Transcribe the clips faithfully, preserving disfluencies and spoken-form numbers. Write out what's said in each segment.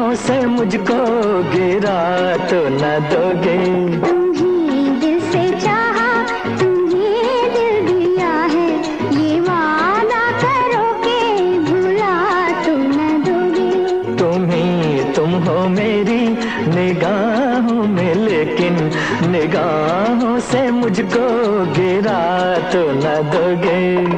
निगाहों से मुझको गिरा तो न दोगे। तुम्ही दिल से चाहा, तुम्ही दिल दिया है, ये वादा करो के भुला तो न दोगे। तुम्ही तुम हो मेरी निगाहों में, लेकिन निगाहों से मुझको गिरा तो न दोगे।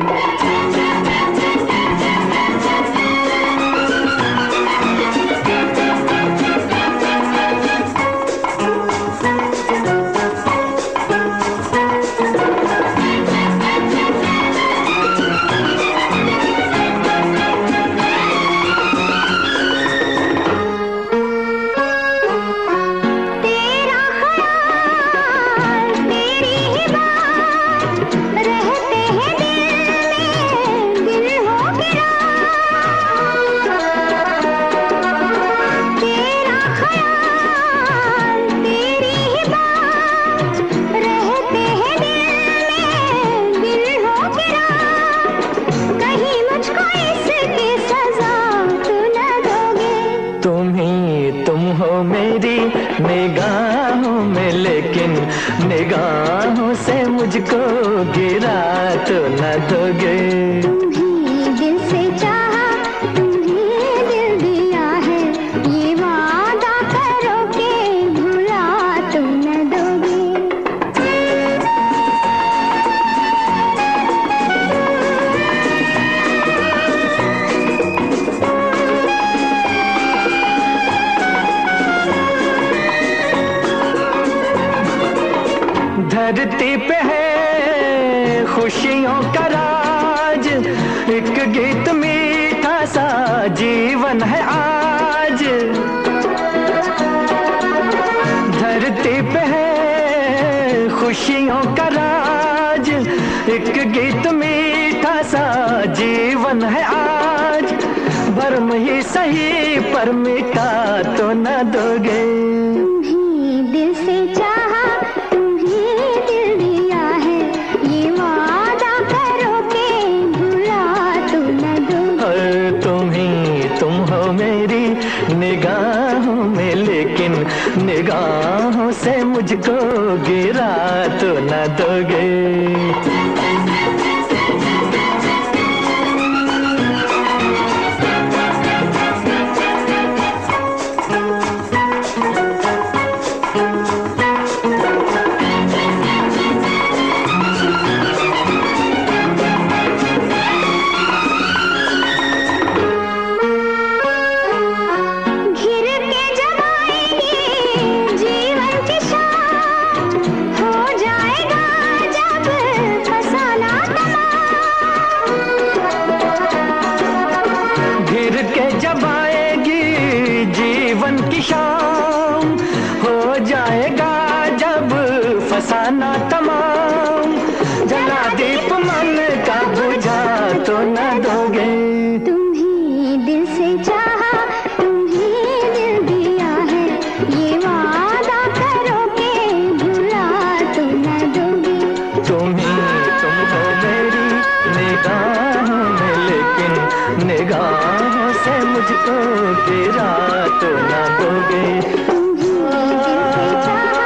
तुम हो मेरी निगाहों में, लेकिन निगाहों से मुझको गिरा तो न दोगे। तुम्ही दिल से चाहा, तुम्ही दिल दिया है, ये वादा करो के भुला तो न दोगे। धरती पे है खुशियों का राज, एक गीत मीठा सा जीवन है आज। धरती पे है खुशियों का राज, एक गीत मीठा सा जीवन है आज। भरम ही सही पर मीठा तो न दोगे। तुम्ही दिल से चाहा, निगाहों में, लेकिन निगाहों से मुझको गिरा तो न दोगे। जब आएगी जीवन की शाम, हो जाएगा जब फसाना तमाम। जला दीप मन का बुझा तो न दोगे। तुम्ही दिल से चाहा, तुम्ही दिल दिया है, ये वादा करो के भुला तो न दोगे। तुम्ही तुम हो मेरी निगाहों में, लेकिन निगाहों से मुझको गिरा तो न दोगे। तुम्ही दिल से चाहा,